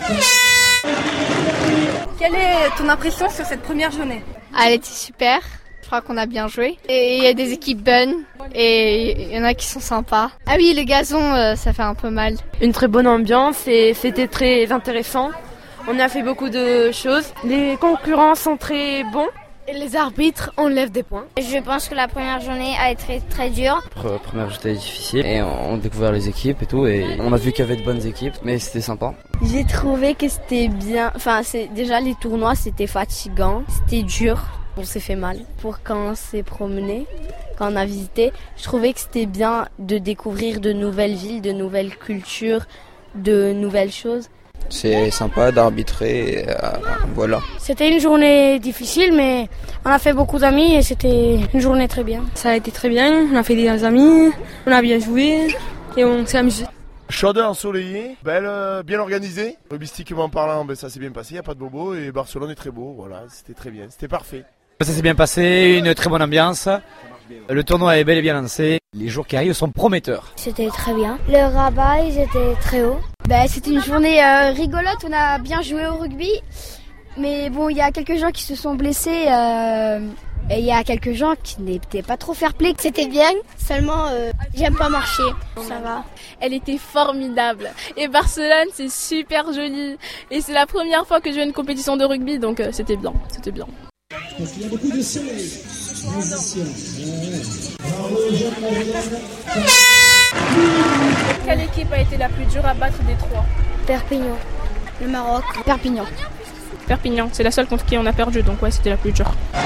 Quelle est ton impression sur cette première journée ? Elle était super. Je crois qu'on a bien joué. Et il y a des équipes bonnes et il y en a qui sont sympas. Ah oui, le gazon, ça fait un peu mal. Une très bonne ambiance et c'était très intéressant. On a fait beaucoup de choses. Les concurrents sont très bons. Et les arbitres enlèvent des points. Je pense que la première journée a été très dure. La première journée était difficile et on a découvert les équipes et tout et on a vu qu'il y avait de bonnes équipes mais c'était sympa. J'ai trouvé que c'était bien, déjà les tournois c'était fatigant, c'était dur, on s'est fait mal. Pour quand on s'est promené, quand on a visité, je trouvais que c'était bien de découvrir de nouvelles villes, de nouvelles cultures, de nouvelles choses. C'est sympa d'arbitrer, voilà. C'était une journée difficile, mais on a fait beaucoup d'amis et c'était une journée très bien. Ça a été très bien, on a fait des amis, on a bien joué et on s'est amusé. Chaude, ensoleillée, belle, bien organisée. Rugbystiquement parlant, ça s'est bien passé, il n'y a pas de bobo et Barcelone est très beau, voilà, c'était très bien, c'était parfait. Ça s'est bien passé, une très bonne ambiance. Le tournoi est bel et bien lancé. Les jours qui arrivent sont prometteurs. C'était très bien. Le rabat, ils étaient très hauts. C'était une journée rigolote, on a bien joué au rugby. Mais bon, il y a quelques gens qui se sont blessés et il y a quelques gens qui n'étaient pas trop fair-play. C'était bien, seulement j'aime pas marcher. Ça va. Elle était formidable. Et Barcelone, c'est super joli. Et c'est la première fois que je vais à une compétition de rugby, donc c'était bien, c'était bien. Parce qu'il y a beaucoup de soleil. Quelle équipe a été la plus dure à battre des trois ? Perpignan. Le Maroc. Perpignan. Perpignan, c'est la seule contre qui on a perdu, donc ouais, c'était la plus dure.